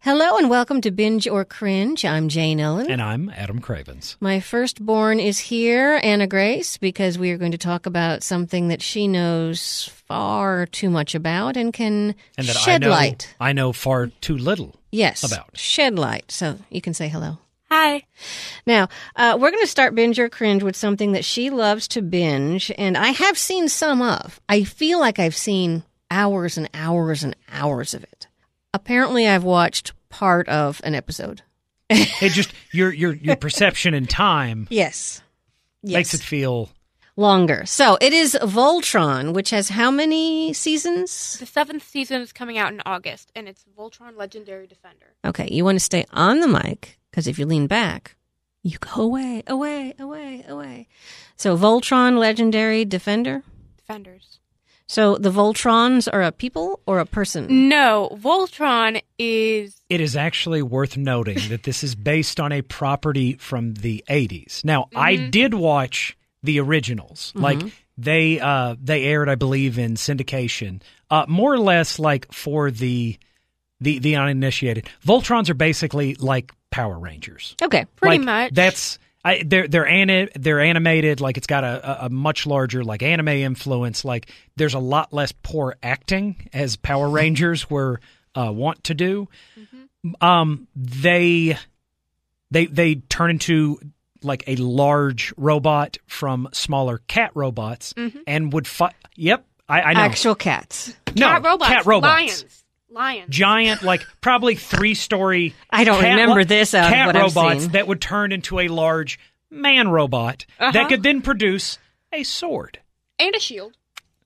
Hello and welcome to Binge or Cringe. I'm Jane Ellen. And I'm Adam Cravens. My firstborn is here, Anna Grace, because we are going to talk about something that she knows far too much about and can shed light. I know far too little about. Shed light. So you can say hello. Hi. Now, we're going to start Binge or Cringe with something that she loves to binge, and I have seen some of. I feel like I've seen hours and hours and hours of it. Apparently, I've watched part of an episode. It just your perception in time yes makes it feel longer. So it is Voltron, which has how many seasons? The 7th season is coming out in August, and it's Voltron Legendary Defender. Okay, you want to stay on the mic, because if you lean back, you go away, away, away, away. So Voltron Legendary Defender? Defenders. So the Voltrons are a people or a person? No, Voltron is... It is actually worth noting that this is based on a property from the 80s. Now, I did watch the originals. Like, they aired, I believe, in syndication. More or less like for the uninitiated. Voltrons are basically like Power Rangers. Okay. Pretty much. That's... They're animated, like it's got a much larger like anime influence. Like there's a lot less poor acting as Power Rangers were want to do. They turn into like a large robot from smaller cat robots and would fight. Yep, I know. Actual cats. No, cat robots. Lions. Giant, like probably 3-story. I don't remember this out of what I've robots seen. that would turn into a large man robot that could then produce a sword And a shield.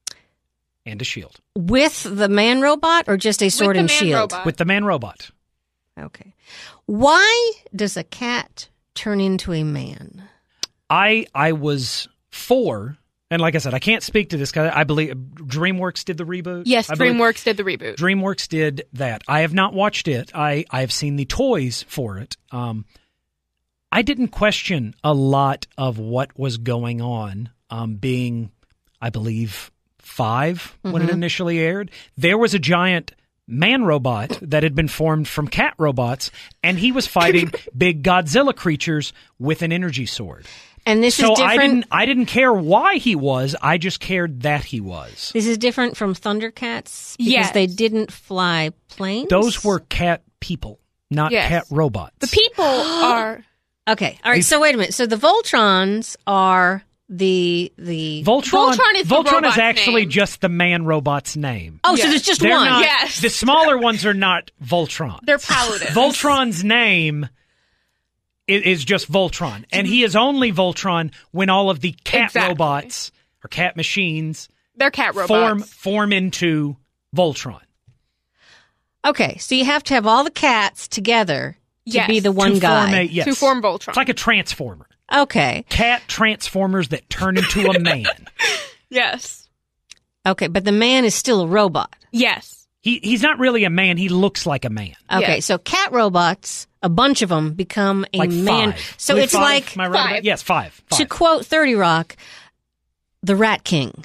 With the man robot or just a sword and shield? Robot. With the man robot. Okay. Why does a cat turn into a man? I was 4. And like I said, I can't speak to this because I believe DreamWorks did the reboot. Yes, DreamWorks did the reboot. DreamWorks did that. I have not watched it. I have seen the toys for it. I didn't question a lot of what was going on, being, I believe, 5 when it initially aired. There was a giant man robot that had been formed from cat robots, and he was fighting big Godzilla creatures with an energy sword. And this is different. I didn't care why he was. I just cared that he was. This is different from Thundercats because Yes. they didn't fly planes. Those were cat people, not cat robots. The people are... Okay. All right. So wait a minute. So the Voltrons are the Voltron is the Voltron is robot's actually name. just the man robot's name. Oh, so Yes. there's just They're one. not- Yes. The smaller ones are not Voltron. They're paladins. Voltron's name is just Voltron, and he is only Voltron when all of the cat robots or cat machines They're cat robots. form into Voltron. Okay. So you have to have all the cats together to Yes. be the one To guy. form yes. To form Voltron. It's like a transformer. Okay. Cat transformers that turn into a man. Yes. Okay. But the man is still a robot. Yes. He's not really a man. He looks like a man. Okay. Yes. So cat robots, a bunch of them become a Like man. 5. So With it's 5? like, Am I right about- 5. Yes, 5. to quote 30 Rock, the Rat King.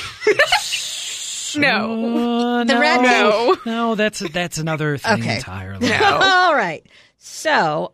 No. The Rat No. No, that's another thing Okay. entirely. No. All right. So,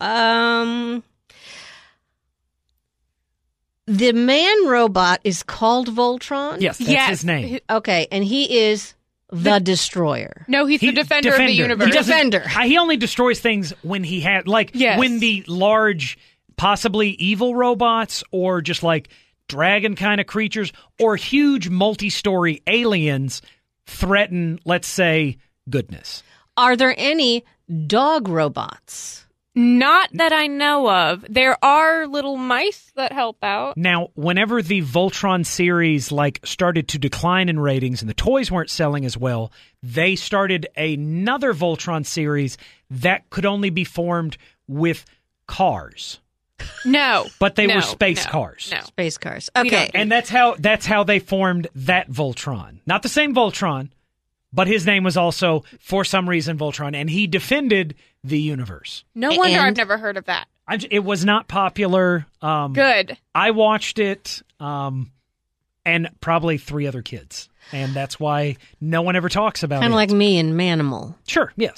the man robot is called Voltron? Yes, that's Yes. his name. Okay, and he is the Destroyer. No, he's the defender of the universe. He doesn't- Defender. He only destroys things when he had, like, Yes. when the large, possibly evil robots or just like dragon kind of creatures or huge multi-story aliens threaten, let's say, goodness. Are there any dog robots? Not that I know of. There are little mice that help out. Now, whenever the Voltron series like started to decline in ratings and the toys weren't selling as well, they started another Voltron series that could only be formed with cars. No. But they No, were space no, cars. No. Space cars. We Okay. don't And that's how they formed that Voltron. Not the same Voltron, but his name was also, for some reason, Voltron, and he defended the universe. No wonder And- I've never heard of that. It was not popular. Good. I watched it, and probably 3 other kids. And that's why no one ever talks about it. Kind of like me and Manimal. Sure, yes.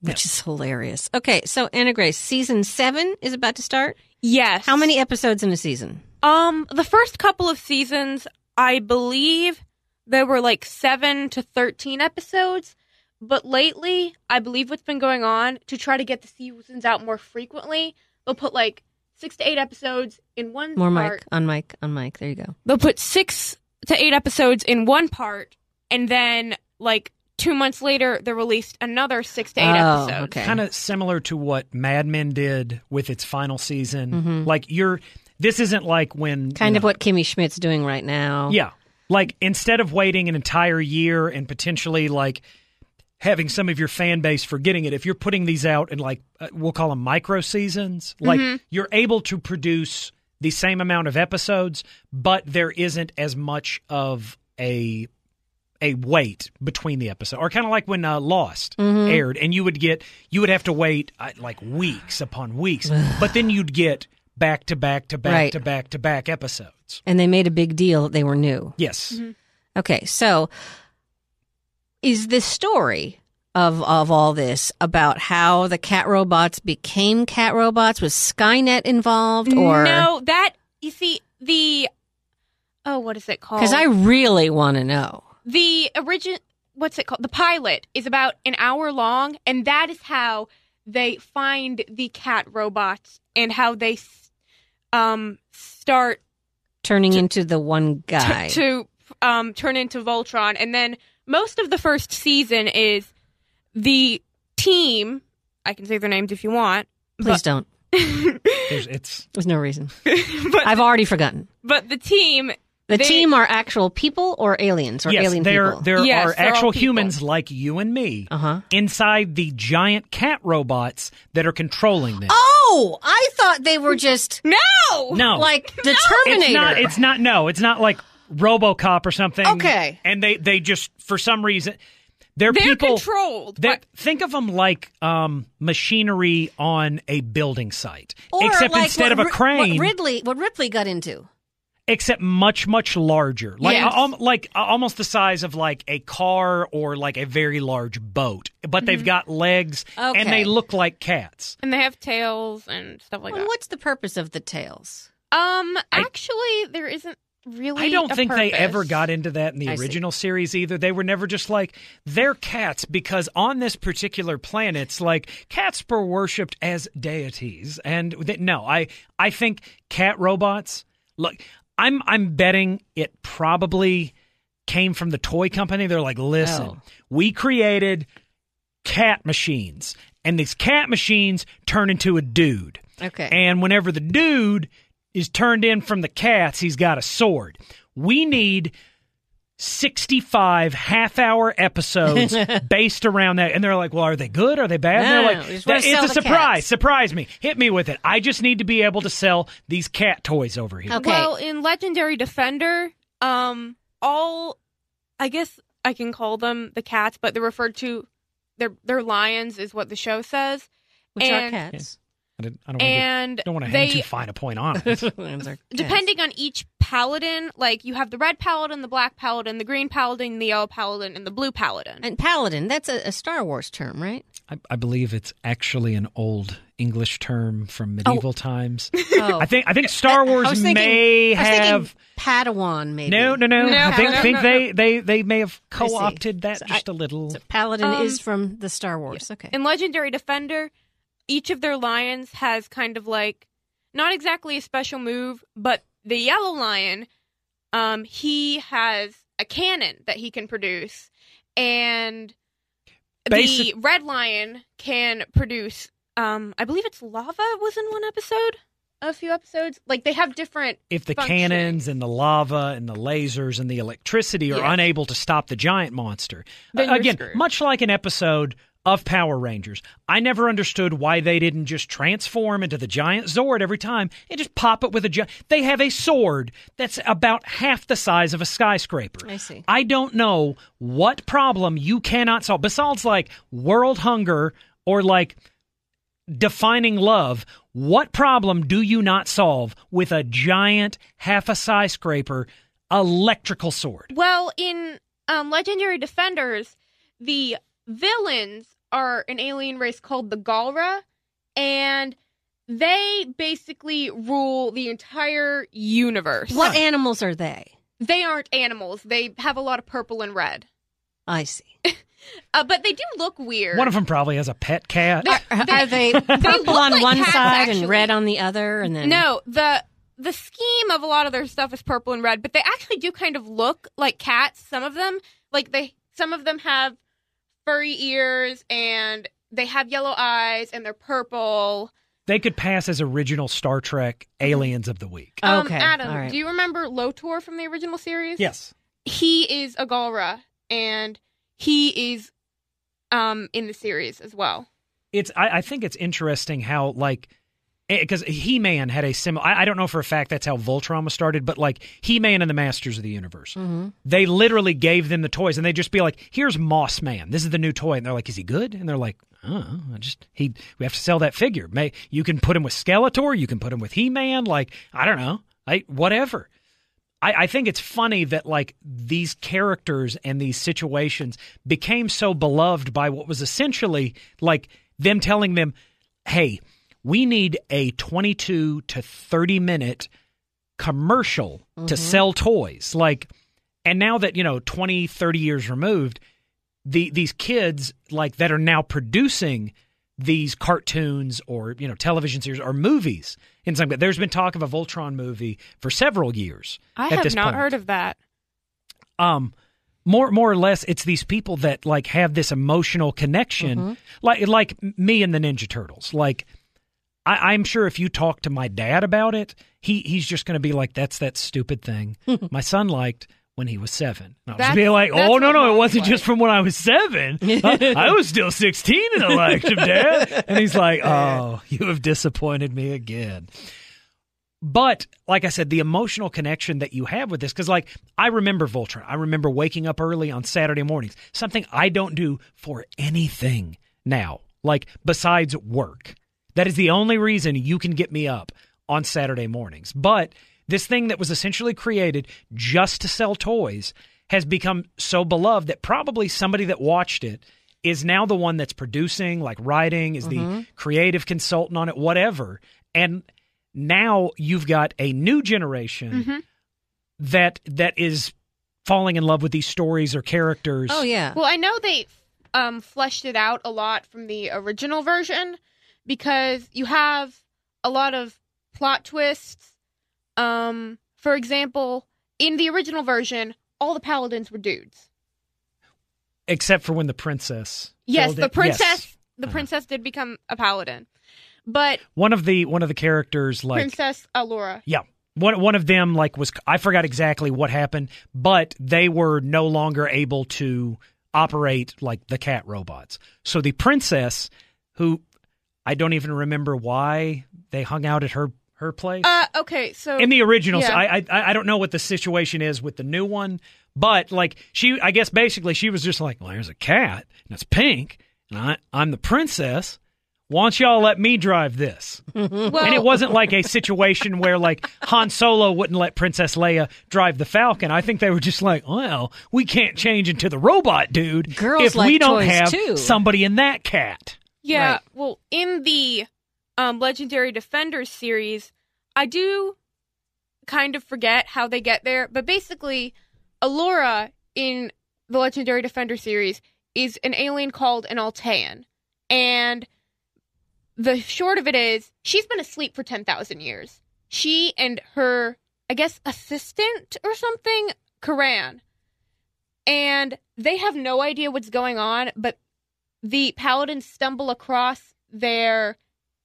which is hilarious. Okay, so Anna Grace, season 7 is about to start. Yes. How many episodes in a season? The first couple of seasons, I believe there were like 7 to 13 episodes. But lately, I believe what's been going on to try to get the seasons out more frequently, they'll put like 6 to 8 episodes in one More part. mic, on mic. There you go. They'll put 6 to 8 episodes in one part, and then like 2 months later, they released another 6 to 8 episodes. Okay. Kind of similar to what Mad Men did with its final season. Mm-hmm. Like this isn't like when Kind of what Kimmy Schmidt's doing right now. Yeah, like instead of waiting an entire year and potentially like having some of your fan base forgetting it, if you're putting these out in like we'll call them micro seasons, like you're able to produce the same amount of episodes, but there isn't as much of a wait between the episode, or kind of like when Lost aired, and you would have to wait like weeks upon weeks, but then you'd get back to back to back Right. to back to back episodes. And they made a big deal that they were new. Yes. Okay, so is the story of all this about how the cat robots became cat robots? Was Skynet involved? Or No, you see, what is it called? because I really want to know. The what's it called? The pilot is about an hour long, and that is how they find the cat robots and how they start Turning into the one guy. to turn into Voltron. And then most of the first season is the team. I can say their names if you want. Please don't. It's There's no reason. But I've already forgotten. but the team. The they- team are actual people or aliens or yes, alien there people? there Yes, are they're all actual people. humans like you and me Uh-huh. inside the giant cat robots that are controlling them. Oh, I thought they were just No! No, like the it's Terminator. It's not like RoboCop or something. Okay. and they just for some reason they're They're people. controlled. Think of them like machinery on a building site, Or except like instead of a what crane, what Ripley got into. except much larger, like Yes. almost the size of like a car or like a very large boat. But they've got legs Okay. and they look like cats. And they have tails and stuff like Well, that. what's the purpose of the tails? Actually, there isn't really. I don't a think they purpose. ever got into that in the I see. original series either. They were never just like, they're cats because on this particular planet, it's like cats were worshipped as deities. And no, I think cat robots, look, I'm betting it probably came from the toy company. They're like, listen, Oh. we created cat machines, and these cat machines turn into a dude. Okay. And whenever the dude is turned in from the cats, he's got a sword. We need 65 half-hour episodes based around that. And they're like, well, are they good? Are they bad? And No, they're no, like, we just wanna it's sell a the surprise. cats. Surprise me. Hit me with it. I just need to be able to sell these cat toys over here. Okay. Well, in Legendary Defender, I guess I can call them the cats, but they're referred to. They're lions, is what the show says. Which are and- cats. I don't And want to hang they- too fine a point on it. Lions are cats. Depending on each paladin, like you have the red paladin, the black paladin, the green paladin, the yellow paladin, and the blue paladin. And paladin, that's a Star Wars term, right? I believe it's actually an old English term from medieval times. Oh. I think Star Wars I was thinking, may I was thinking have. Padawan, maybe. No. No, I think no. they may have I see. co-opted that So just a little. So paladin is from the Star Wars. Okay. In Legendary Defender, each of their lions has kind of like, not exactly a special move, but the yellow lion, he has a cannon that he can produce, and the red lion can produce, I believe it's lava was in one episode, a few episodes. Like they have different. If the functioning. cannons and the lava and the lasers and the electricity are Yeah. unable to stop the giant monster, Then you're again, screwed. much like an episode of Power Rangers, I never understood why they didn't just transform into the giant Zord every time and just pop it with a giant. They have a sword that's about half the size of a skyscraper. I see. I don't know what problem you cannot solve besides like world hunger or like defining love. What problem do you not solve with a giant half a skyscraper electrical sword? Well, in Legendary Defenders, the villains are an alien race called the Galra, and they basically rule the entire universe. What animals are they? They aren't animals. They have a lot of purple and red. I see. But they do look weird. One of them probably has a pet cat. Are they purple look on like one cats, side actually. and red on the other? And then No, the scheme of a lot of their stuff is purple and red, but they actually do kind of look like cats. Some of them, some of them have furry ears and they have yellow eyes and they're purple. They could pass as original Star Trek aliens of the week. Okay, Adam, all right. do you remember Lotor from the original series? Yes. He is a Galra, and he is in the series as well. I think it's interesting how, like, because He-Man had a similar. I don't know for a fact that's how Voltron was started, but like He-Man and the Masters of the Universe, Mm-hmm. they literally gave them the toys, and they'd just be like, "Here's Moss Man. This is the new toy," and they're like, "Is he good?" And they're like, "Oh, we have to sell that figure. You can put him with Skeletor, you can put him with He-Man. Like, I don't know, whatever." I think it's funny that like these characters and these situations became so beloved by what was essentially like them telling them, "Hey, we need a 22 to 30 minute commercial to sell toys." Like, and now that, 20, 30 years removed, these kids like that are now producing these cartoons or, television series or movies in some, there's been talk of a Voltron movie for several years. I at have this not point. heard of that. More or less, it's these people that like have this emotional connection, like me and the Ninja Turtles. Like, I'm sure if you talk to my dad about it, he's just going to be like, "That's that stupid thing my son liked when he was 7." And I'll just be like, "Oh, no, it wasn't just from when I was 7. I was still 16 and I liked him, Dad." And he's like, "Oh, you have disappointed me again." But like I said, the emotional connection that you have with this, because like I remember Voltron. I remember waking up early on Saturday mornings, something I don't do for anything now, like besides work. That is the only reason you can get me up on Saturday mornings. But this thing that was essentially created just to sell toys has become so beloved that probably somebody that watched it is now the one that's producing, like writing, is the creative consultant on it, whatever. And now you've got a new generation that is falling in love with these stories or characters. Oh, yeah. Well, I know they fleshed it out a lot from the original version because you have a lot of plot twists. For example, in the original version, all the paladins were dudes. Except for when the princess. Yes, filled the in. princess. Yes. The princess did become a paladin, but One of the characters, like Princess Allura. yeah, one of them like was, I forgot exactly what happened, but they were no longer able to operate like the cat robots. So the princess, who I don't even remember why they hung out at her place. Okay, so In the original, yeah. I don't know what the situation is with the new one, but like I guess basically she was just like, "Well, there's a cat and it's pink, and I'm the princess. Why don't y'all let me drive this?" well, And it wasn't like a situation where like Han Solo wouldn't let Princess Leia drive the Falcon. I think they were just like, "Well, we can't change into the robot dude Girls if like we don't toys, have too." somebody in that cat." Yeah, Right. well, in the Legendary Defenders series, I do kind of forget how they get there, but basically, Allura in the Legendary Defender series is an alien called an Altean, and the short of it is, she's been asleep for 10,000 years. She and her, I guess, assistant or something, Karan, and they have no idea what's going on, but the paladins stumble across their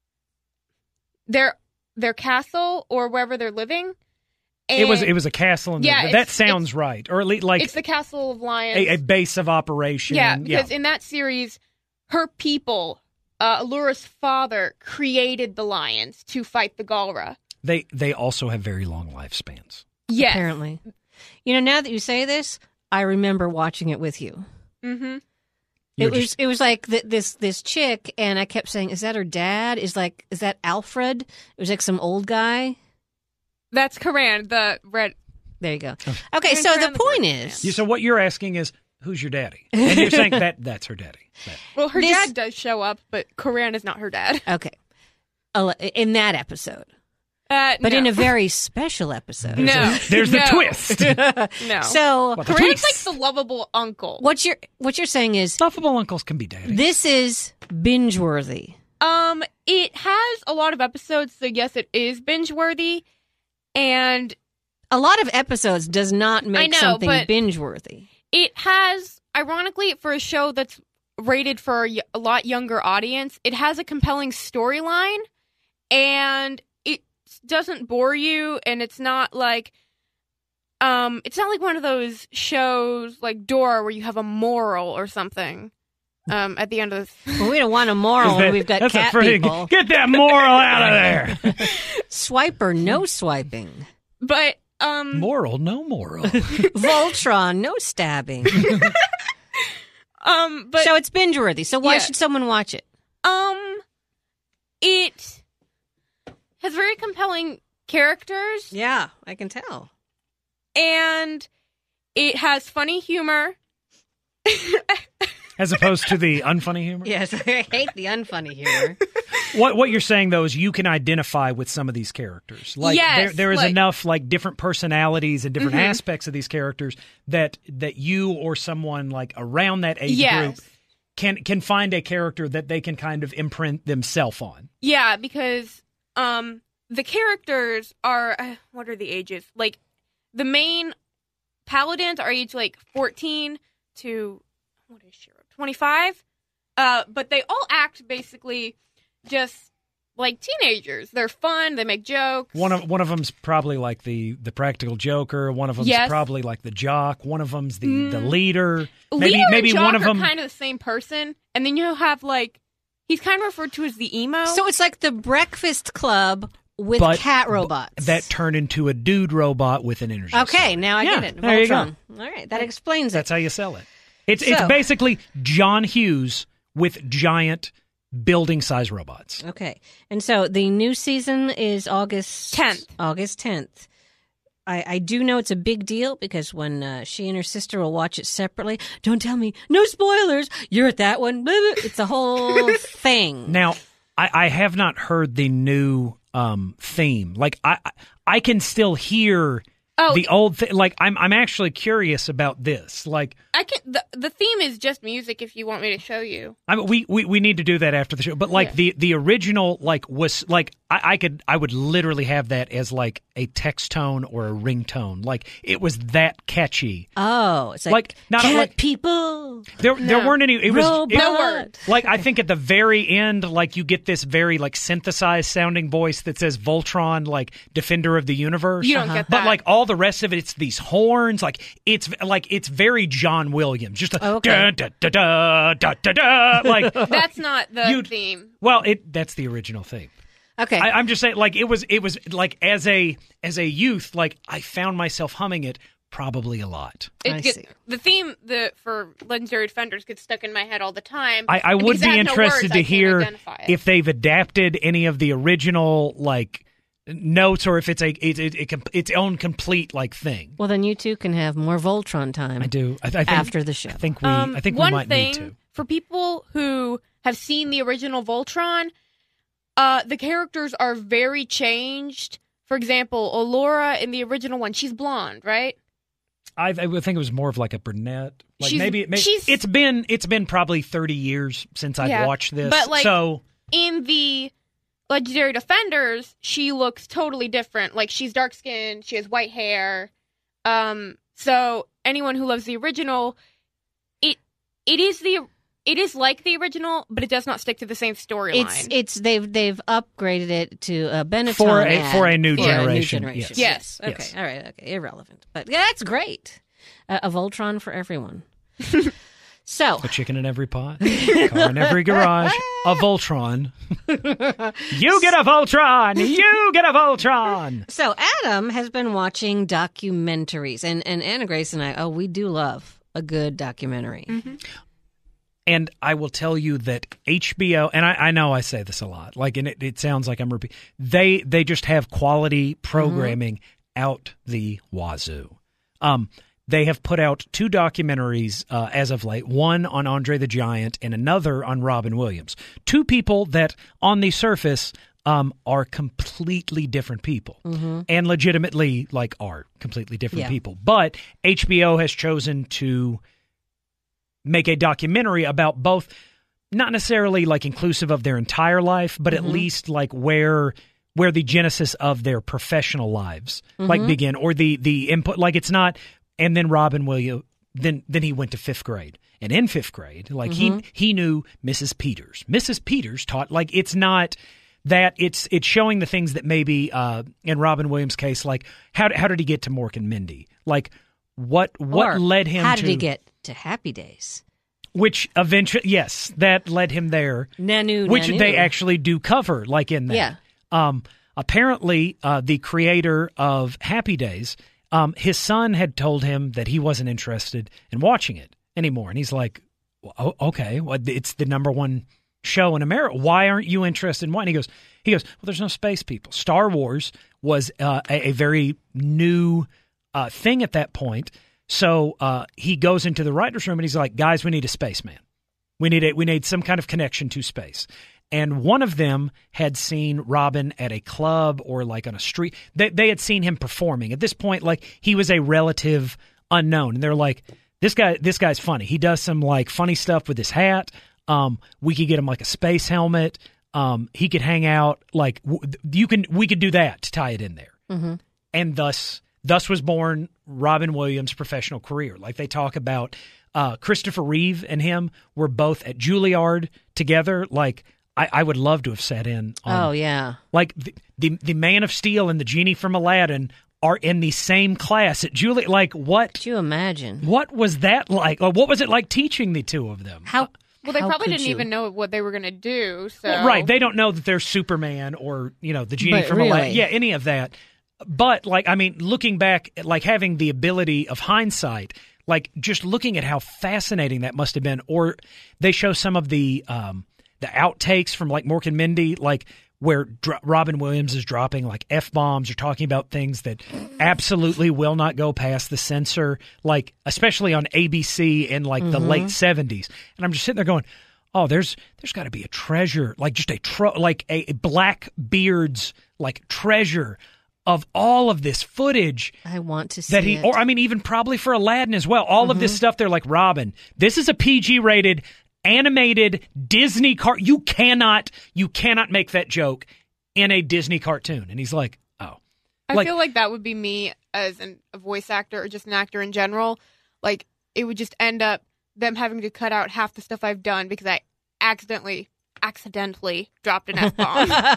castle or wherever they're living. And It was a castle in Yeah, there. it's- That sounds right, or at least like it's the Castle of Lions. a base of operation. Yeah, because in that series, her people, Allura's father, created the lions to fight the Galra. They also have very long lifespans. Yes. Apparently. Now that you say this, I remember watching it with you. Mm-hmm. It was like this chick, and I kept saying, "Is that her dad? Is that Alfred?" It was like some old guy. That's Karan, the red. There you go. Oh. Okay, Karan so the Karan, point the is, So what you're asking is, who's your daddy? And you're saying that's her daddy. Well, her dad does show up, but Coran is not her dad. Okay. In that episode. But no. in a very special episode. No. There's the twist. No. So Coran's like the lovable uncle. what you're saying is Lovable uncles can be daddy. this is binge worthy. It has a lot of episodes, so yes, it is binge worthy, and A lot of episodes does not make something but binge worthy. it has, ironically, for a show that's rated for a lot younger audience, it has a compelling storyline, and it doesn't bore you, and it's not like one of those shows like Dora where you have a moral or something. At the end of this, Well, we don't want a moral when we've got cat people. Get that moral out of there. Swipe or no swiping. but Moral, no moral. Voltron, no stabbing. but So it's binge worthy. So why Yeah. should someone watch it? it has very compelling characters, Yeah, I can tell. and it has funny humor. As opposed to the unfunny humor? Yes, I hate the unfunny humor. What you're saying, though, is you can identify with some of these characters. Like, Yes, there is like- enough like different personalities and different aspects of these characters that you or someone like around that age Yes. group can find a character that they can kind of imprint themselves on. Yeah, because the characters are what are the ages? Like the main paladins are aged like 14 to what is she? 25. But they all act basically just like teenagers. They're fun. They make jokes. One of them's probably like the practical joker. One of them's Yes. probably like the jock. One of them's the leader. Leader Maybe and Jock one of are them. kind of the same person, and then you have like he's kind of referred to as the emo. So it's like the Breakfast Club with But cat robots. that turn into a dude robot with an energy. Okay, sword. now I Yeah, get it. there you go. Voltron. All right, that explains it. That's how you sell it. It's So- basically John Hughes with giant building size robots. Okay, and so the new season is August 10th. August 10th. I do know it's a big deal because when she and her sister will watch it separately, don't tell me, no spoilers, you're at that one. Blah, blah. It's a whole thing. Now, I have not heard the new theme. Like I can still hear the old thing. Like I'm actually curious about this. Like I can. The theme is just music. If you want me to show you, I mean, we need to do that after the show. But like the original like was like I would literally have that as like a text tone or a ringtone. Like it was that catchy. Oh, it's Like, not cat like- people. There weren't any. It was Robot. No word. like I think at the very end, like you get this very like synthesized sounding voice that says Voltron, like Defender of the Universe. You don't get But that. like all the rest of it, it's these horns. Like it's very John Williams. Just a Okay. da da da da da da. Like that's not the You'd- theme. well, that's the original theme. Okay. I'm just saying, like it was like as a youth, like I found myself humming it probably a lot. I see. The theme for Legendary Defenders gets stuck in my head all the time. I And would because it be has no interested words, to I can't hear identify it. if they've adapted any of the original like notes, or if it's its own complete like thing. Well, then you two can have more Voltron time. I do. I think, after the show. I think we we one might thing need to. for people who have seen the original Voltron, the characters are very changed. For example, Allura in the original one, she's blonde, right? I would think it was more of like a brunette. Like She's- maybe she's- it's been probably 30 years since I've Yeah, watched this. but, like, so In the Legendary Defenders, she looks totally different. Like she's dark skinned, she has white hair. So anyone who loves the original, it is like the original, but it does not stick to the same storyline. It's they've upgraded it to a Benetton For a- ad for a new for generation, generation. yes. Okay. Yes. All right. Okay. Irrelevant, but yeah, that's great. A Voltron for everyone. So a chicken in every pot, car in every garage, a Voltron. You get a Voltron. You get a Voltron. So Adam has been watching documentaries, and Anna Grace and I, we do love a good documentary. Mm-hmm. And I will tell you that HBO, and I know I say this a lot, like, and it sounds like I'm repeating. They just have quality programming out the wazoo. they have put out 2 documentaries as of late, one on Andre the Giant and another on Robin Williams. 2 people that on the surface are completely different people and legitimately are completely different people. But HBO has chosen to make a documentary about both, not necessarily inclusive of their entire life, but at least where the genesis of their professional lives begin, or the input. It's not, and then Robin Williams, then he went to 5th grade. And in 5th grade, he knew Mrs. Peters. Mrs. Peters taught, it's not that, it's showing the things that maybe, in Robin Williams' case, how did he get to Mork and Mindy? What led him to... How did he get to Happy Days? Which eventually, yes, that led him there. Which they actually do cover, in that. Yeah. Apparently, the creator of Happy Days, his son had told him that he wasn't interested in watching it anymore. And he's like, well, okay, well, it's the #1 show in America. Why aren't you interested in watching? He goes, well, there's no space people. Star Wars was a very new thing at that point. So he goes into the writer's room and he's like, guys, we need a spaceman. We need some kind of connection to space. And one of them had seen Robin at a club or on a street. They had seen him performing. At this point, he was a relative unknown. And they're like, this guy's funny. He does some funny stuff with his hat. We could get him a space helmet. He could hang out. We could do that to tie it in there. Mm-hmm. And thus was born Robin Williams' professional career. They talk about Christopher Reeve and him were both at Juilliard together. I would love to have sat in on. Oh, yeah. The Man of Steel and the Genie from Aladdin are in the same class at Juilliard. What? Could you imagine? What was that like? Or what was it like teaching the 2 of them? How? Well, they probably didn't even know what they were going to do. So right. They don't know that they're Superman or, the Genie from Aladdin. Yeah, any of that. But, looking back, having the ability of hindsight, just looking at how fascinating that must have been. Or they show some of the outtakes from, Mork and Mindy, where Robin Williams is dropping, F-bombs or talking about things that absolutely will not go past the censor, especially on ABC in, the late 70s. And I'm just sitting there going, oh, there's got to be a treasure, just a Blackbeard's, treasure of all of this footage. I want to see that it. Or even probably for Aladdin as well. All of this stuff, they're like, Robin, this is a PG-rated animated Disney you cannot make that joke in a Disney cartoon. And he's like, oh. I feel like that would be me as a voice actor or just an actor in general. It would just end up them having to cut out half the stuff I've done because I accidentally dropped an F-bomb. Well,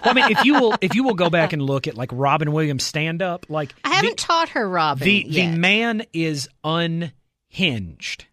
if you will go back and look at Robin Williams stand-up, I haven't taught her Robin yet. The man is unhinged.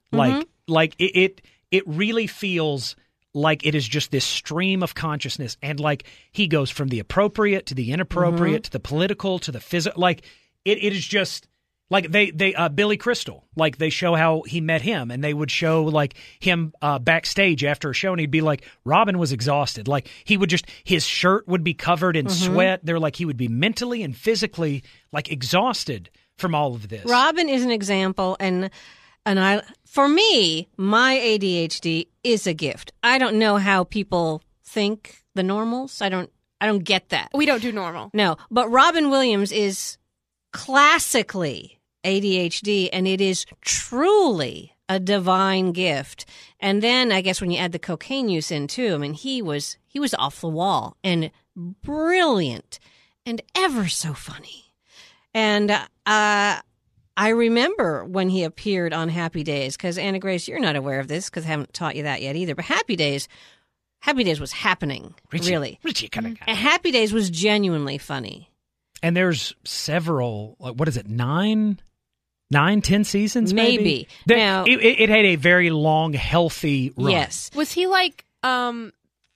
It really feels like it is just this stream of consciousness, and he goes from the appropriate to the inappropriate to the political to the physical. It is just they Billy Crystal. They show how he met him, and they would show him backstage after a show, and he'd be like, Robin was exhausted. He would his shirt would be covered in sweat. They're he would be mentally and physically exhausted from all of this. Robin is an example, and for me, my ADHD is a gift. I don't know how people think the normals. I don't get that. We don't do normal. No, but Robin Williams is classically ADHD, and it is truly a divine gift. And then I guess when you add the cocaine use in too, he was off the wall and brilliant and ever so funny. And I remember when he appeared on Happy Days, because Anna Grace, you're not aware of this because I haven't taught you that yet either. But Happy Days was happening, really. Richie kind of. And Happy Days was genuinely funny. And there's several, 9, 10 seasons, maybe. Now, it had a very long, healthy run. Yes. Was he when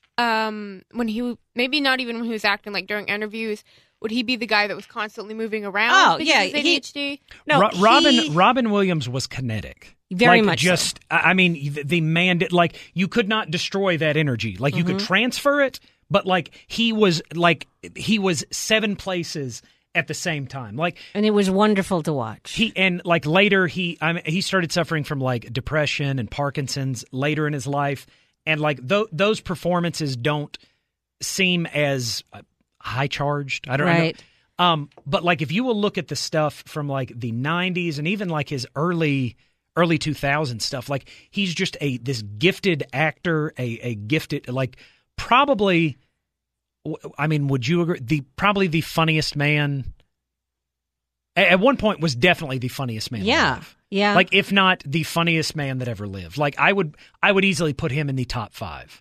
he maybe not even when he was acting during interviews? Would he be the guy that was constantly moving around? Oh, because yeah. of ADHD? Robin Williams was kinetic. Very much just, so. The man did, you could not destroy that energy. You could transfer it, but he was 7 places at the same time. Like, And it was wonderful to watch. Later he started suffering from like depression and Parkinson's later in his life, and like those performances don't seem as high charged. I don't know. But like if you will look at the stuff from like the 90s and even like his early 2000s stuff, like he's just this gifted actor, a gifted, like probably, I mean, would you agree? Probably the funniest man. At one point, was definitely the funniest man. Alive. Yeah. Like, if not the funniest man that ever lived. Like, I would easily put him in the top 5.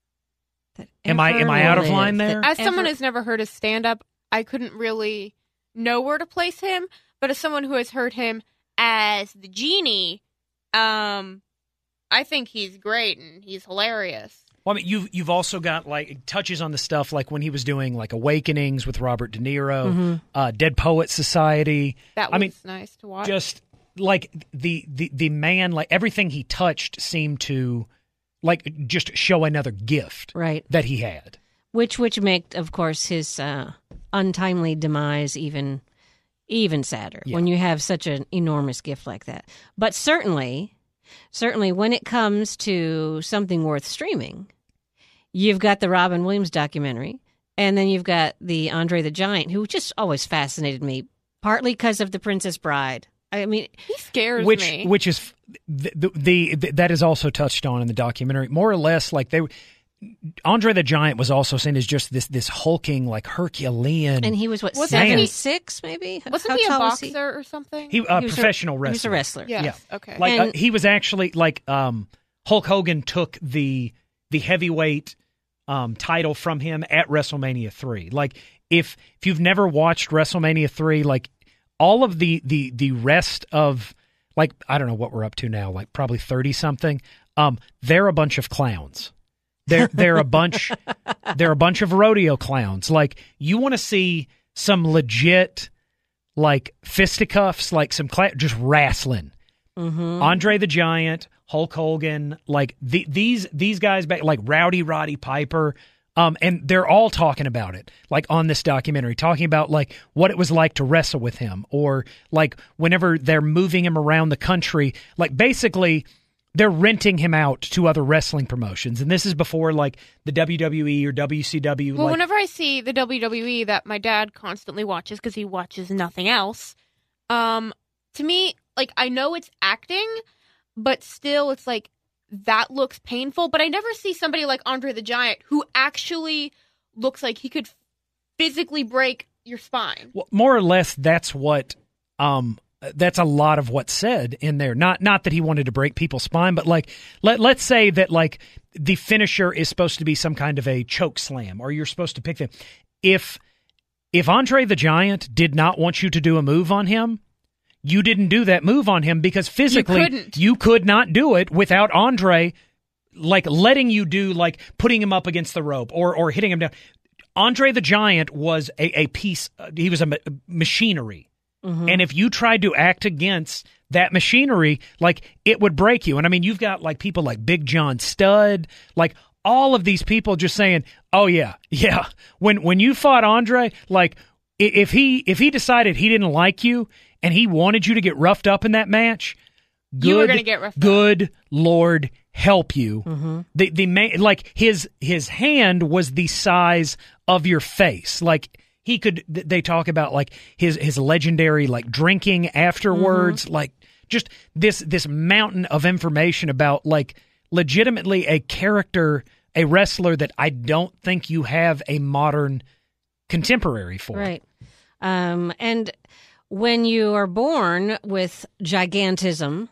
Am I out of line there? As someone who's never heard his stand up, I couldn't really know where to place him. But as someone who has heard him as the genie, I think he's great and he's hilarious. Well, I mean, you've also got like touches on the stuff like when he was doing like Awakenings with Robert De Niro, Dead Poets Society. That was nice to watch. Just like the man, like everything he touched seemed to like just show another gift that he had. Which make, of course, his untimely demise even sadder when you have such an enormous gift like that. But certainly when it comes to something worth streaming, you've got the Robin Williams documentary, and then you've got the Andre the Giant, who just always fascinated me, partly because of The Princess Bride. I mean, he scares me. Which is that is also touched on in the documentary, more or less. Like Andre the Giant was also seen as just this hulking, like Herculean, and he was 76 maybe. Wasn't he a boxer or something? He professional wrestler. He was a wrestler. Yes. Yeah. Okay. Like he was actually like Hulk Hogan took the heavyweight title from him at WrestleMania 3. Like if you've never watched WrestleMania 3, like all of the rest of, like, I don't know what we're up to now, like probably 30 something. They're a bunch of clowns. They're a bunch of rodeo clowns. Like, you want to see some legit like fisticuffs, like some just wrestling. Andre the Giant, Hulk Hogan, like these guys back, like Roddy Piper, and they're all talking about it, like on this documentary, talking about like what it was like to wrestle with him, or like whenever they're moving him around the country, like basically they're renting him out to other wrestling promotions. And this is before like the WWE or WCW. Well, whenever I see the WWE that my dad constantly watches because he watches nothing else, to me, like, I know it's acting, but still it's like that looks painful. But I never see somebody like Andre the Giant who actually looks like he could physically break your spine. Well, more or less, that's what that's a lot of what's said in there. Not that he wanted to break people's spine, but like let's say that like the finisher is supposed to be some kind of a choke slam, or you're supposed to pick them. If Andre the Giant did not want you to do a move on him, you didn't do that move on him because physically you could not do it without Andre like letting you do, like putting him up against the rope or hitting him down. Andre the Giant was a piece. He was a machinery. And if you tried to act against that machinery, like, it would break you. And I mean, you've got like people like Big John Studd, like all of these people just saying, "Oh yeah. When you fought Andre, like if he decided he didn't like you and he wanted you to get roughed up in that match, you were going to get roughed up. Good Lord help you." The man, like his hand was the size of your face, like. He could. They talk about like his legendary like drinking afterwards, like just this mountain of information about like legitimately a character, a wrestler that I don't think you have a modern contemporary for. Right. And when you are born with gigantism,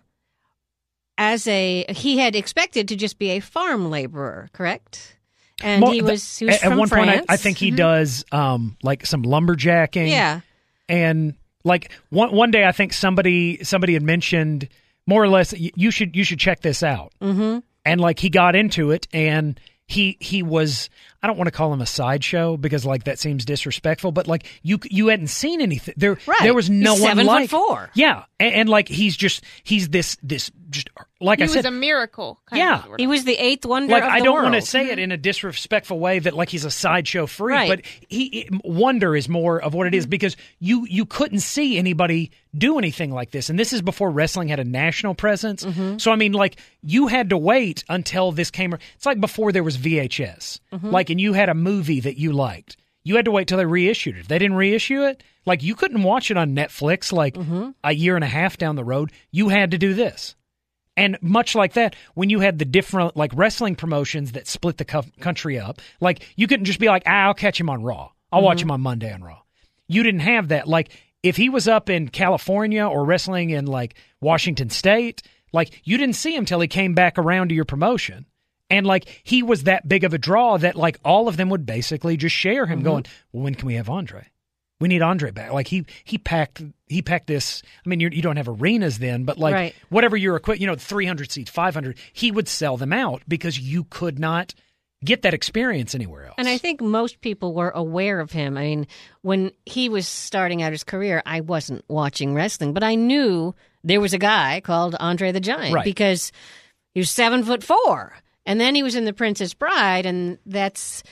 he had expected to just be a farm laborer, correct? And he was at from one France. point. I think he does like some lumberjacking. Yeah, and like one day, I think somebody had mentioned more or less you should check this out. And like he got into it, and he was, I don't want to call him a sideshow because like that seems disrespectful, but like you hadn't seen anything. There was no He's one 7'4". Yeah, and like he's this just like He I said, was a miracle. Yeah. He was the eighth wonder like of the I don't world. want to say it in a disrespectful way that like he's a sideshow freak, Right. but wonder is more of what it is because you couldn't see anybody do anything like this, and this is before wrestling had a national presence. So I mean, like you had to wait until this came. It's like before there was VHS, like, and you had a movie that you liked. You had to wait till they reissued it. If they didn't reissue it, like you couldn't watch it on Netflix like a year and a half down the road. You had to do this. And much like that, when you had the different like wrestling promotions that split the country up, like you couldn't just be like, I'll catch him on Raw. I'll watch him on Monday on Raw. You didn't have that. Like if he was up in California or wrestling in like Washington State, like you didn't see him till he came back around to your promotion. And like he was that big of a draw that like all of them would basically just share him going, well, when can we have Andre? We need Andre back. Like he packed this. I mean, you don't have arenas then, but like Right. whatever your equipment, 300 seats, 500, he would sell them out because you could not get that experience anywhere else. And I think most people were aware of him. I mean, when he was starting out his career, I wasn't watching wrestling, but I knew there was a guy called Andre the Giant Right. because he was 7'4", and then he was in The Princess Bride, and that's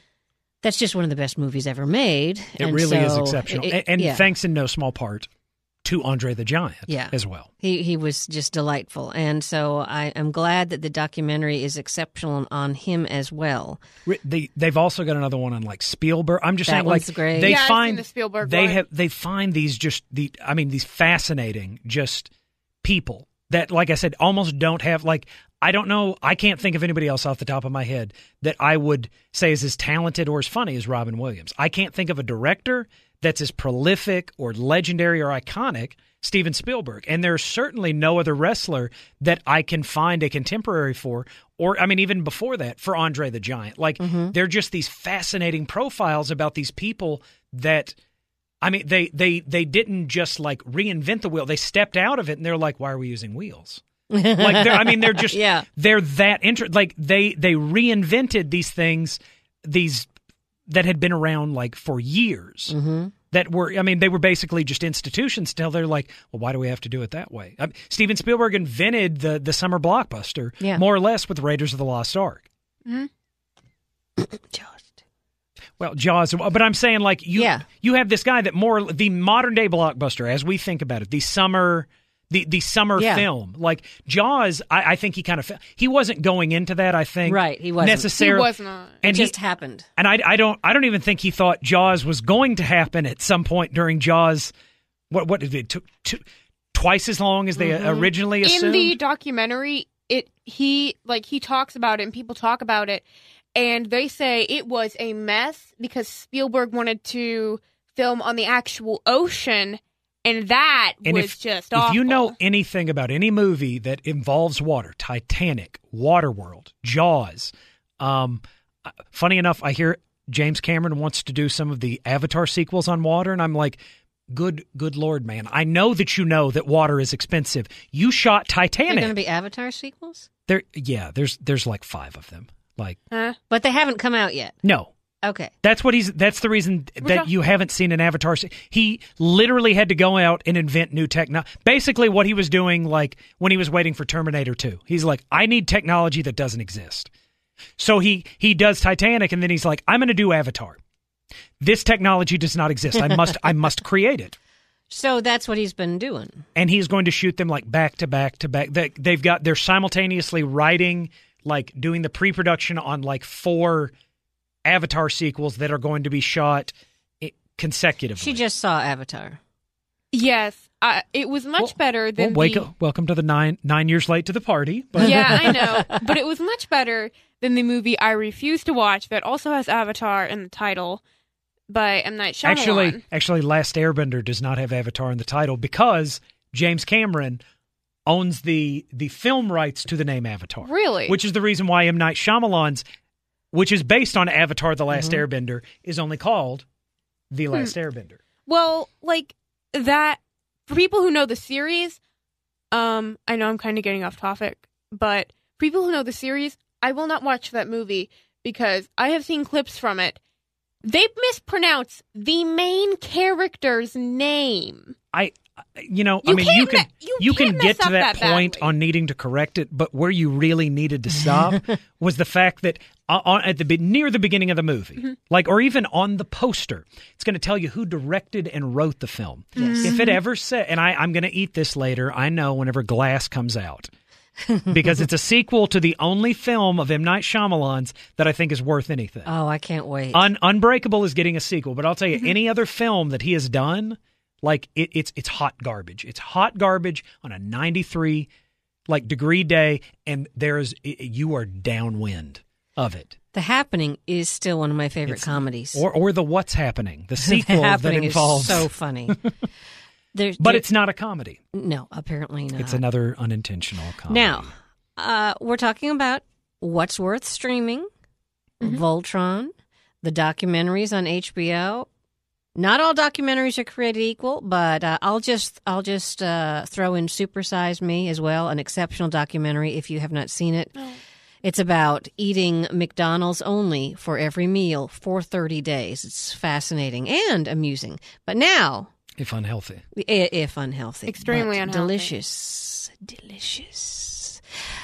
just one of the best movies ever made. It And really is so exceptional. it- and yeah. thanks in no small part to Andre the Giant Yeah. as well. He was just delightful, and so I'm glad that the documentary is exceptional on him as well. They've also got another one on like Spielberg. I'm just That saying, like one's great. they Yeah, I've seen find the Spielberg they one. find these just these fascinating just people that, like I said, almost don't have like. I don't know. I can't think of anybody else off the top of my head that I would say is as talented or as funny as Robin Williams. I can't think of a director that's as prolific or legendary or iconic Steven Spielberg. And there's certainly no other wrestler that I can find a contemporary for, or I mean, even before that, for Andre the Giant. Like, they're just these fascinating profiles about these people that, I mean, they didn't just like reinvent the wheel. They stepped out of it and they're like, why are we using wheels? Like, they're just, Yeah. they're that like they reinvented these things, these that had been around like for years. That were, I mean, they were basically just institutions. Till they're like, well, why do we have to do it that way? I mean, Steven Spielberg invented the summer blockbuster, Yeah. more or less, with Raiders of the Lost Ark. Just. Well, Jaws, but I'm saying like you have this guy that the modern day blockbuster as we think about it, the summer Yeah. film, like Jaws. I think he wasn't going into that. I think Right, he wasn't. necessarily. He was not. And It just happened. And I don't even think he thought Jaws was going to happen at some point during Jaws. What did it took twice as long as they originally assumed? In the documentary, he talks about it and people talk about it, and they say it was a mess because Spielberg wanted to film on the actual ocean, and that was just awful. If you know anything about any movie that involves water, Titanic, Waterworld, Jaws, funny enough, I hear James Cameron wants to do some of the Avatar sequels on water, and I'm like, good Lord, man. I know that you know that water is expensive. You shot There are Titanic. going to be Avatar sequels? There's like 5 of them. Like, But they haven't come out yet. no. Okay. That's the reason that you haven't seen an Avatar. He literally had to go out and invent new technology. Basically what he was doing, like when he was waiting for Terminator 2, he's like, I need technology that doesn't exist. So he does Titanic, and then he's like, I'm going to do Avatar. This technology does not exist. I must create it. So that's what he's been doing. And he's going to shoot them like back to back to back. They're simultaneously writing, like doing the pre-production on like 4 Avatar sequels that are going to be shot consecutively. She just saw Avatar. Yes, it was much better than welcome to the 9 years late to the party. But Yeah, I know, but it was much better than the movie I refuse to watch that also has Avatar in the title by M. Night Shyamalan. Actually, Last Airbender does not have Avatar in the title because James Cameron owns the film rights to the name Avatar. Really? Which is the reason why M. Night Shyamalan's, which is based on Avatar: The Last Airbender, is only called The Last Airbender. Well, like that, for people who know the series, I know I'm kind of getting off topic, but for people who know the series, I will not watch that movie because I have seen clips from it. They mispronounce the main character's name. You can can't get mess to that up point badly. on needing to correct it, but where you really needed to stop was the fact that near the beginning of the movie, or even on the poster, it's going to tell you who directed and wrote the film. Yes. If it ever said, and I'm going to eat this later, I know whenever Glass comes out, because it's a sequel to the only film of M. Night Shyamalan's that I think is worth anything. Oh, I can't wait. Unbreakable is getting a sequel, but I'll tell you, any other film that he has done, it's hot garbage. It's hot garbage on a 93 degree day, and you are downwind of it. The Happening is still one of my favorite comedies. Or the What's Happening, the sequel The that Happening involves. is so funny. But it's not a comedy. No, apparently not. It's another unintentional comedy. Now, we're talking about what's worth streaming, Voltron, the documentaries on HBO. Not all documentaries are created equal, but I'll just throw in Super Size Me as well, an exceptional documentary if you have not seen it. Oh. It's about eating McDonald's only for every meal for 30 days. It's fascinating and amusing. But now, If unhealthy. if unhealthy, Extremely but unhealthy. delicious.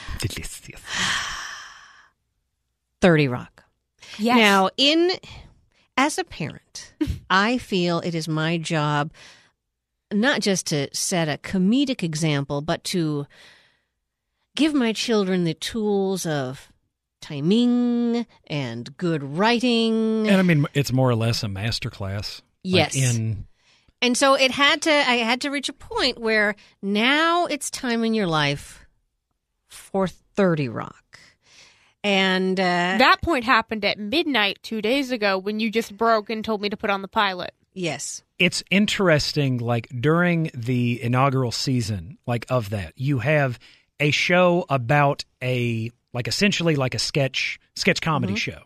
30 Rock. Yes. Now, as a parent, I feel it is my job not just to set a comedic example, but to give my children the tools of timing and good writing. And I mean, it's more or less a masterclass. Yes. And so I had to reach a point where now it's time in your life for 30 Rock. And that point happened at midnight 2 days ago when you just broke and told me to put on the pilot. yes. It's interesting, during the inaugural season, of that, you have a show about essentially a sketch comedy show.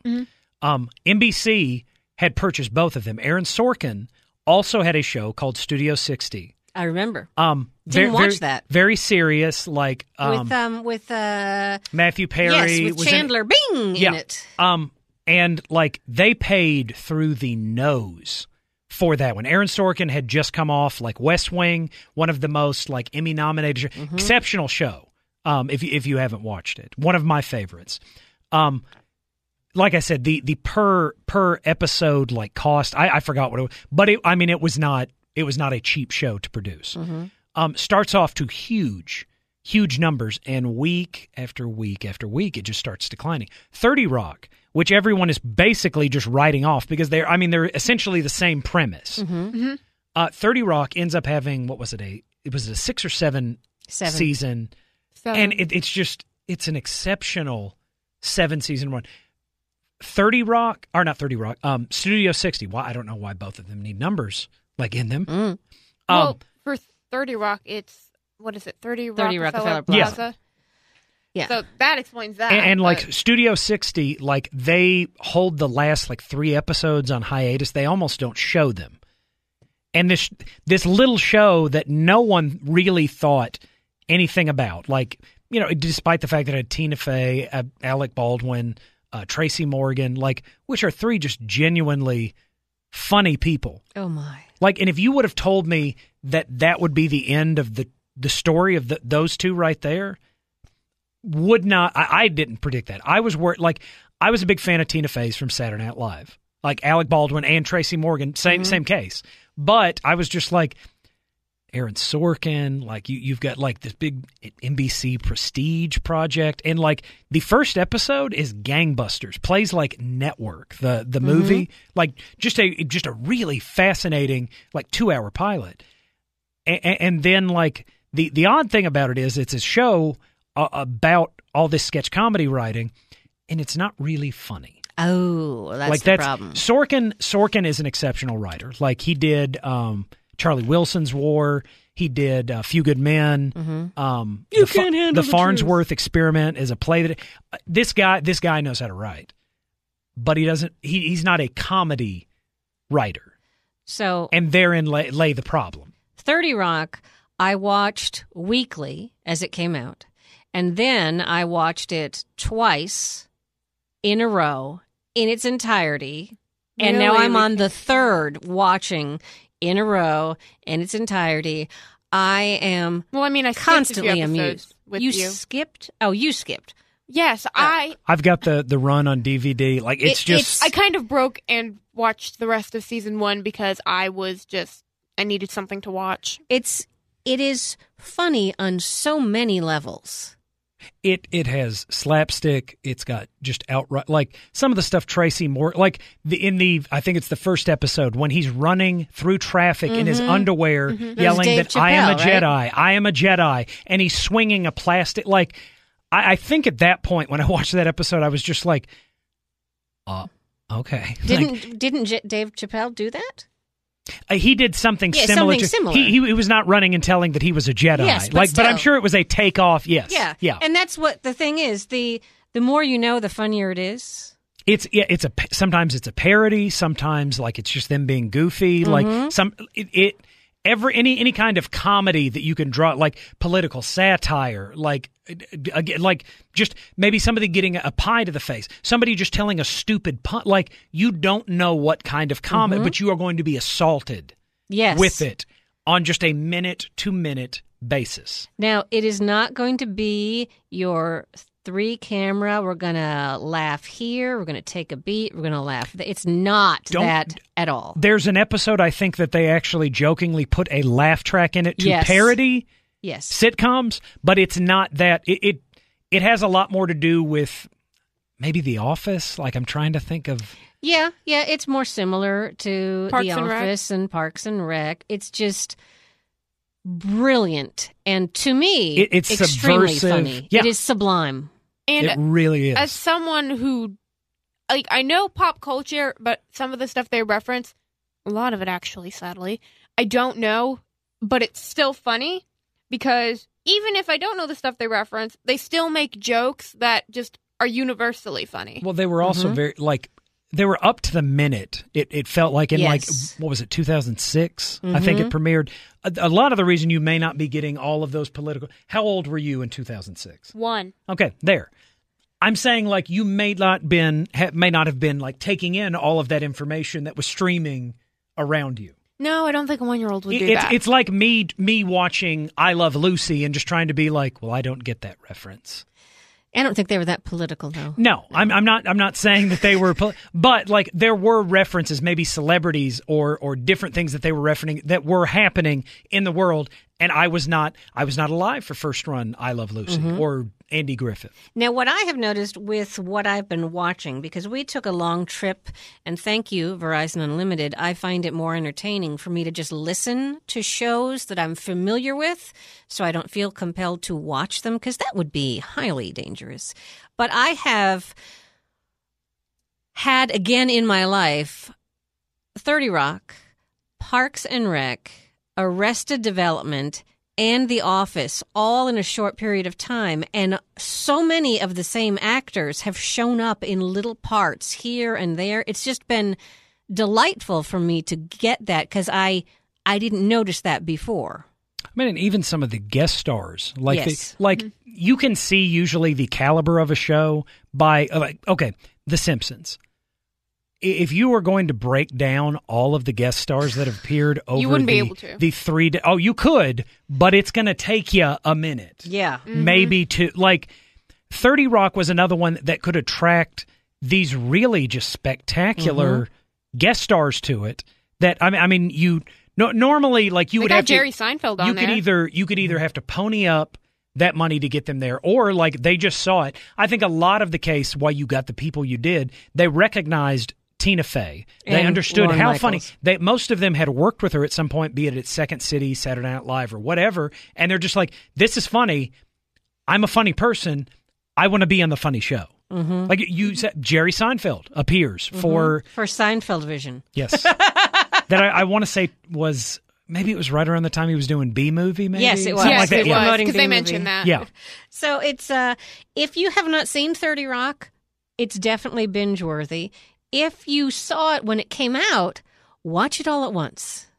NBC had purchased both of them. Aaron Sorkin also had a show called Studio 60. I remember. Didn't watch that. Very serious, With Matthew Perry. yes, with was in it. Chandler Bing in it. And they paid through the nose for that one. Aaron Sorkin had just come off West Wing, one of the most Emmy nominated, exceptional show. If you haven't watched it, one of my favorites. Like I said, the per episode cost, I forgot what it was, but it was not a cheap show to produce. Starts off to huge numbers, and week after week after week, it just starts declining. 30 Rock, which everyone is basically just writing off because they're essentially the same premise. 30 Rock ends up having, what was it, a 6 or 7 season, and it's an exceptional 7-season run. 30 Rock, or not 30 Rock, Studio 60. Well, I don't know why both of them need numbers in them. Well, for 30 Rock, it's, what is it, 30 Rockefeller Plaza? Yeah. So that explains that. And but- Studio 60, they hold the last 3 episodes on hiatus. They almost don't show them. And this little show that no one really thought anything about, despite the fact that it had Tina Fey, Alec Baldwin, Tracy Morgan, which are 3 just genuinely funny people. Oh my! And if you would have told me that would be the end of the story of those 2 right there, I didn't predict that. I was I was a big fan of Tina Fey's from Saturday Night Live, Alec Baldwin and Tracy Morgan, same case. But I was just Aaron Sorkin, you've got this big NBC prestige project, and the first episode is gangbusters, plays Network, the movie, just a really fascinating 2-hour pilot, and then the odd thing about it is it's a show about all this sketch comedy writing, and it's not really funny. Oh, that's the problem. Sorkin is an exceptional writer. He did Charlie Wilson's War. He did A Few Good Men. You can't handle the the Farnsworth Experiment is a play that this guy knows how to write, but he doesn't. He's not a comedy writer. So, and therein lay the problem. 30 Rock, I watched weekly as it came out, and then I watched it twice in a row in its entirety. And now Really? I'm on the third watching in a row in its entirety. I am Well, I mean, I skipped constantly a few episodes amused. with you you. skipped? Oh, you skipped. Yes, I've got the run on DVD. Like I kind of broke and watched the rest of season 1 because I needed something to watch. It is funny on so many levels. It has slapstick. It's got just outright, like some of the stuff Tracy Moore, like I think it's the first episode when he's running through traffic in his underwear, yelling Dave that I am a Chappelle, Jedi, right? I am a Jedi, and he's swinging a plastic. Like I think at that point when I watched that episode, I was just like, okay. Didn't Dave Chappelle do that? He did something Yeah, similar. something similar. He was not running and telling that he was a Jedi. Yes, but but I'm still. sure it was a takeoff. Yes. Yeah. And that's what the thing is. The more you know, the funnier it is. Sometimes it's a parody. Sometimes like it's just them being goofy. Like any kind of comedy that you can draw, like political satire, like just maybe somebody getting a pie to the face, somebody just telling a stupid pun. Like you don't know what kind of comedy, but you are going to be assaulted with it on just a minute-to-minute basis. Now, it is not going to be your 3-camera, we're going to laugh here, we're going to take a beat, we're going to laugh. It's not that at all. There's an episode, I think, that they actually jokingly put a laugh track in it to parody sitcoms, but it's not that. It has a lot more to do with maybe The Office. Like I'm trying to think of... Yeah, it's more similar to Parks The and Rec. Office and Parks and Rec. It's just brilliant, and to me, it's extremely subversive. funny. Yeah. It is sublime. And It really is. as someone who, like, I know pop culture, but some of the stuff they reference, a lot of it actually, sadly, I don't know, but it's still funny because even if I don't know the stuff they reference, they still make jokes that just are universally funny. Well, they were also very, like, they were up to the minute. It felt like in, like, what was it, 2006? I think it premiered. A lot of the reason you may not be getting all of those political... How old were you in 2006? 1. Okay, there. I'm saying, like, you may not have been, like, taking in all of that information that was streaming around you. No, I don't think a 1-year-old would do that. It's like me watching I Love Lucy and just trying to be like, well, I don't get that reference. I don't think they were that political, though. No, I'm not saying that they were, but like there were references, maybe celebrities or different things that they were referencing that were happening in the world, and I was not alive for first run I Love Lucy or Andy Griffith. Now, what I have noticed with what I've been watching, because we took a long trip, and thank you, Verizon Unlimited, I find it more entertaining for me to just listen to shows that I'm familiar with so I don't feel compelled to watch them, because that would be highly dangerous. But I have had, again in my life, 30 Rock, Parks and Rec, Arrested Development, and The Office, all in a short period of time. And so many of the same actors have shown up in little parts here and there. It's just been delightful for me to get that, because I didn't notice that before. I mean, and even some of the guest stars, like Yes. you can see usually the caliber of a show by The Simpsons. If you were going to break down all of the guest stars that have appeared over You wouldn't be able to. the 3 days, you could, but it's going to take you a minute. Yeah. Maybe two. Like 30 Rock was another one that could attract these really just spectacular guest stars to it. That I mean, normally like you They would got have Jerry to, Seinfeld on you there. could either have to pony up that money to get them there, or like they just saw it. I think a lot of the case why you got the people you did, they recognized Tina Fey. They And understood Lorne how Michaels. funny. Most of them had worked with her at some point, be it at Second City, Saturday Night Live, or whatever. And they're just like, this is funny. I'm a funny person. I want to be on the funny show. Like you said, Jerry Seinfeld appears for Seinfeld Vision. yes. That I want to say was, maybe it was right around the time he was doing B-Movie, maybe? Yes, it was. Something Yes, like that. it Yeah. was, Promoting because they B-movie. mentioned that. Yeah. So it's if you have not seen 30 Rock, it's definitely binge-worthy. If you saw it when it came out, watch it all at once.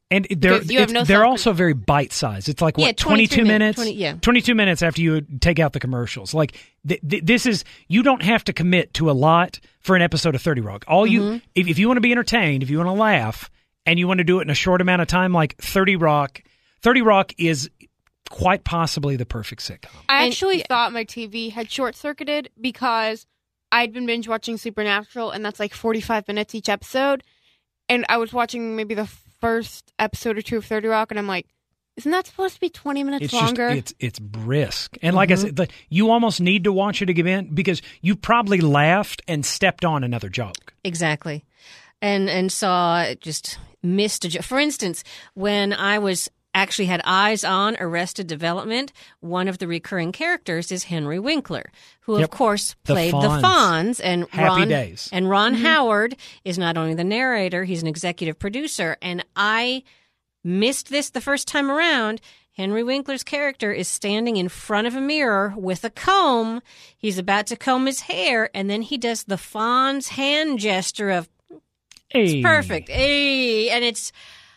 And Because you have no they're self-control. also very bite-sized. It's like, what, Yeah, 22 minutes? 22 minutes after you take out the commercials. Like, this is, you don't have to commit to a lot for an episode of 30 Rock. All you, if you want to be entertained, if you want to laugh, and you want to do it in a short amount of time, like 30 Rock is quite possibly the perfect sitcom. I actually thought my TV had short-circuited because I'd been binge-watching Supernatural, and that's like 45 minutes each episode. And I was watching maybe the first episode or two of 30 Rock, and I'm like, isn't that supposed to be 20 minutes longer? It's brisk. And like I said, you almost need to watch it again because you probably laughed and stepped on another joke. Exactly. And saw, just missed a joke. For instance, when I was actually had eyes on Arrested Development, one of the recurring characters is Henry Winkler, who of course played the Fonz. And Happy Days. And Ron Howard is not only the narrator, he's an executive producer. And I missed this the first time around. Henry Winkler's character is standing in front of a mirror with a comb. He's about to comb his hair, and then he does the Fonz hand gesture of, Hey. it's perfect. Hey. And it's,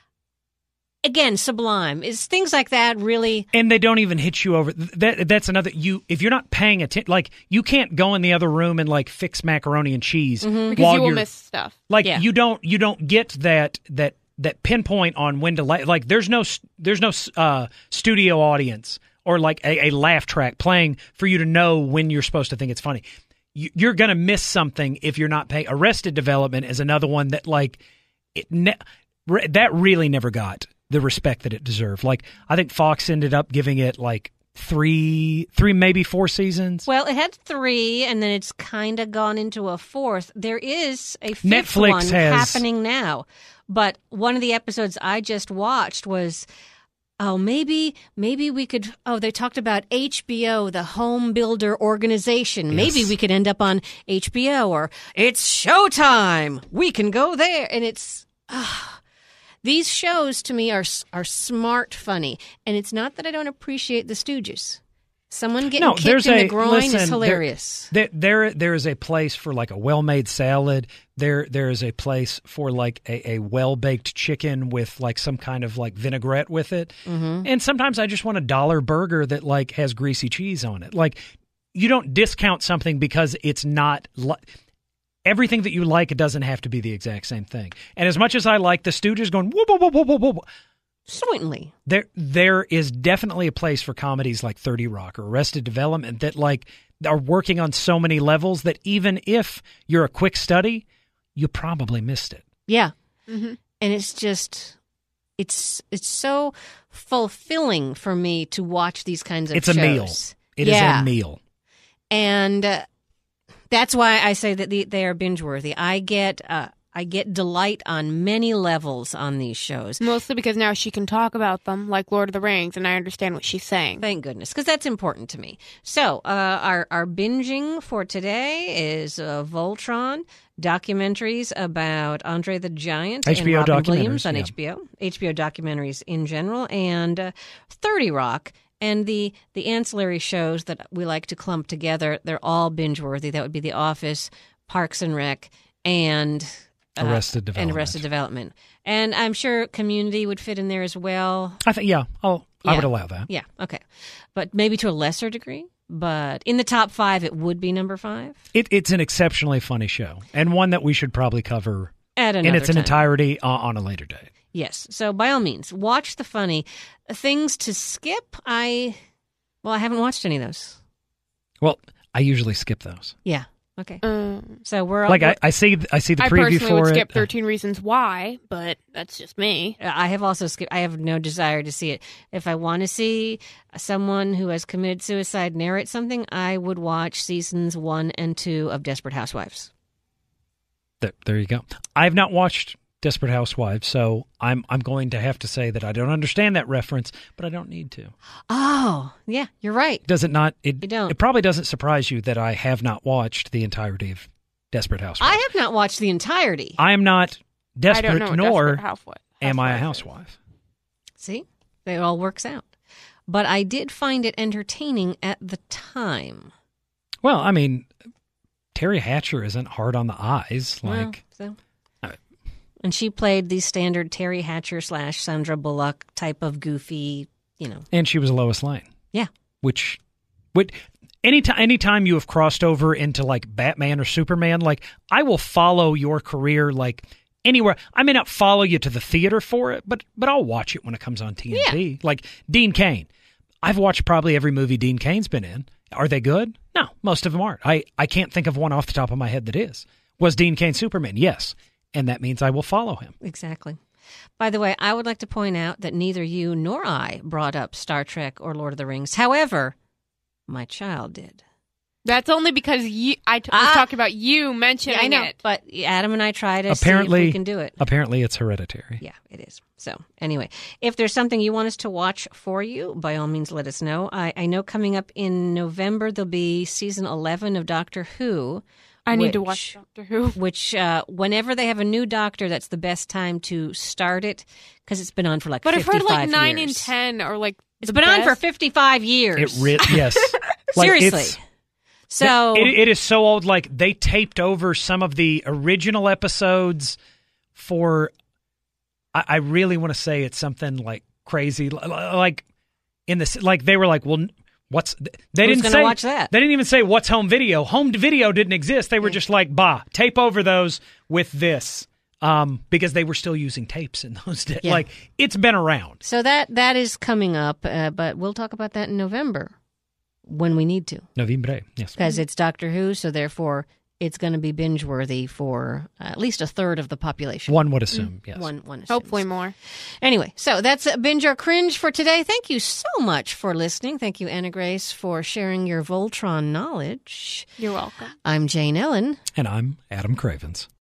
again, sublime. Is things like that really? And they don't even hit you over. That's another. If you're not paying attention, like you can't go in the other room and like fix macaroni and cheese because while you will you're miss stuff. like Yeah. you don't get that pinpoint on when to like. There's no studio audience or like a laugh track playing for you to know when you're supposed to think it's funny. You're gonna miss something if you're not paying. Arrested Development is another one that like that really never got the respect that it deserved. Like, I think Fox ended up giving it like three, maybe 4 seasons. Well, it had 3, and then it's kind of gone into a 4th. There is a 5th Netflix one has- happening now. But one of the episodes I just watched was, maybe we could, they talked about HBO, the home builder organization. Yes. Maybe we could end up on HBO, or it's Showtime. We can go there. And it's, these shows to me are smart funny, and it's not that I don't appreciate the Stooges. Someone getting kicked in the groin is hilarious. There is a place for like a well-made salad. There is a place for like a well-baked chicken with like some kind of like vinaigrette with it. Mm-hmm. And sometimes I just want a $1 burger that like has greasy cheese on it. Like, you don't discount something because it's not. Everything that you like, it doesn't have to be the exact same thing. And as much as I like the Stooges going, whoop, whoop, whoop, whoop, whoop, whoop, Certainly. there is definitely a place for comedies like 30 Rock or Arrested Development that like are working on so many levels that even if you're a quick study, you probably missed it. Yeah. Mm-hmm. And it's just, it's so fulfilling for me to watch these kinds of shows. It's a meal. It is a meal. And that's why I say that they are binge-worthy. I get delight on many levels on these shows. Mostly because now she can talk about them, like Lord of the Rings, and I understand what she's saying. Thank goodness, because that's important to me. So our binging for today is Voltron, documentaries about Andre the Giant and HBO Robin Williams on documentaries, HBO documentaries in general, and 30 Rock. And the ancillary shows that we like to clump together, they're all binge-worthy. That would be The Office, Parks and Rec, and Arrested Development. And I'm sure Community would fit in there as well. I think, I would allow that. Yeah, okay. But maybe to a lesser degree. But in the top 5, it would be number 5. It's an exceptionally funny show, and one that we should probably cover At another in its time. entirety on a later date. Yes. So by all means, watch the funny. Things to skip, I haven't watched any of those. Well, I usually skip those. Yeah. Okay. So we're like I see the preview I personally for would it. skip 13 Reasons Why, but that's just me. I have also skipped. I have no desire to see it. If I want to see someone who has committed suicide narrate something, I would watch seasons 1 and 2 of Desperate Housewives. There you go. I have not watched Desperate Housewives, so I'm going to have to say that I don't understand that reference, but I don't need to. Oh, yeah, you're right. Does it not? You don't. It probably doesn't surprise you that I have not watched the entirety of Desperate Housewives. I have not watched the entirety. I am not desperate, I don't know nor Desperate am I a Housewife housewife. See? It all works out. But I did find it entertaining at the time. Well, I mean, Terry Hatcher isn't hard on the eyes. Like, Well, so. And she played the standard Terry Hatcher / Sandra Bullock type of goofy, And she was Lois Lane. Yeah. Which anytime you have crossed over into like Batman or Superman, like I will follow your career like anywhere. I may not follow you to the theater for it, but I'll watch it when it comes on TNT. Yeah. Like Dean Cain. I've watched probably every movie Dean Cain's been in. Are they good? No, most of them aren't. I can't think of one off the top of my head that is. Was Dean Cain Superman? Yes. And that means I will follow him. Exactly. By the way, I would like to point out that neither you nor I brought up Star Trek or Lord of the Rings. However, my child did. That's only because I was talking about you mentioning I know, it. but Adam and I tried to Apparently, see if we can do it. Apparently, it's Hereditary. Yeah, it is. So anyway, if there's something you want us to watch for you, by all means, let us know. I know coming up in November, there'll be season 11 of Doctor Who. I need to watch Doctor Who. Which, whenever they have a new Doctor, that's the best time to start it because it's been on for like 55 years. But I've heard like 9 and 10 are like It's been on for 55 years. Yes. Like, Seriously. So it is so old. Like they taped over some of the original episodes for. I really want to say it's something like crazy, like in this. Like they were like, well, what's they Who's didn't gonna say watch that? They didn't even say what's home video. Home video didn't exist. They were just like, tape over those with this. Because they were still using tapes in those days. Yeah. Like it's been around. So that is coming up, but we'll talk about that in November when we need to. November, yes. Because it's Doctor Who, so therefore it's going to be binge-worthy for at least a third of the population. One would assume, yes. One assumes. Hopefully more. Anyway, so that's Binge or Cringe for today. Thank you so much for listening. Thank you, Anna Grace, for sharing your Voltron knowledge. You're welcome. I'm Jane Ellen. And I'm Adam Cravens.